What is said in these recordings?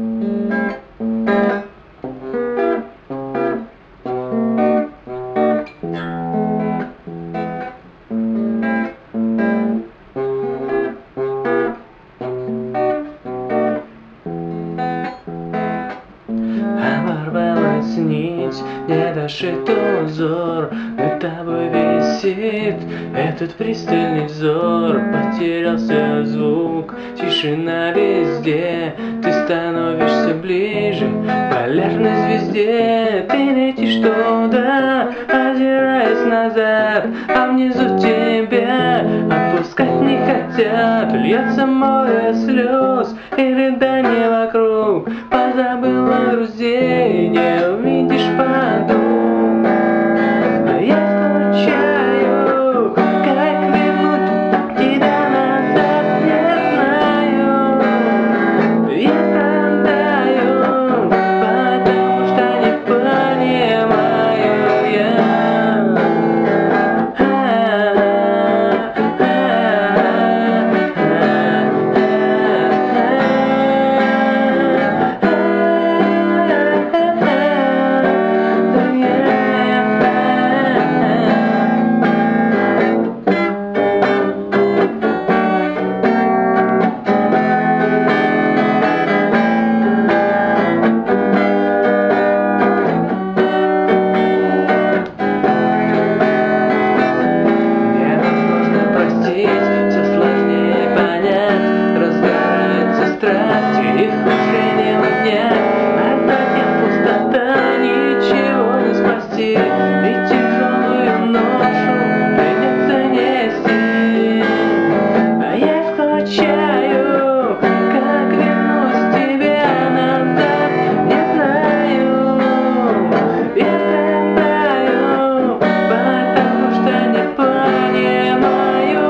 Оборвалась нить, недошитый узор, над тобой висит этот пристальный взор. Потерялся звук, тишина везде, ты становишься ближе к полярной звезде. Ты летишь туда, озираясь назад, а внизу тебя отпускать не хотят. Льется море слез и рыданий вокруг, позабыла друзей, не увидишь подруг. А я скучаю, как вернуть тебя назад, не знаю. Я страдаю, потому что не понимаю я. Все сложнее понять, разгорается страсть, и их уже не унять. Опять пустота, ничего не спасти, и тяжелую ношу придется нести. А я скучаю, как вернусь тебе назад, не знаю. Я страдаю, потому что не понимаю.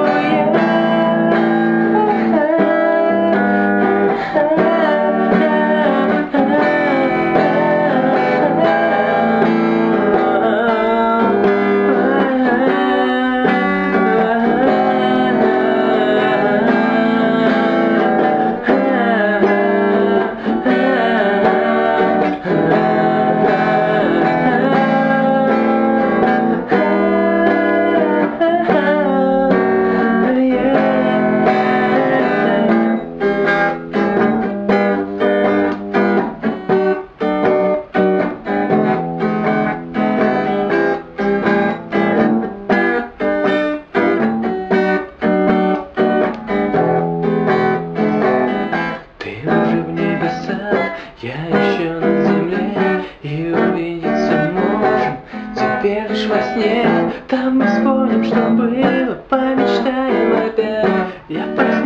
Я еще на земле, и увидеться можем теперь лишь во сне. Там мы вспомним, что было, помечтаем опять. Я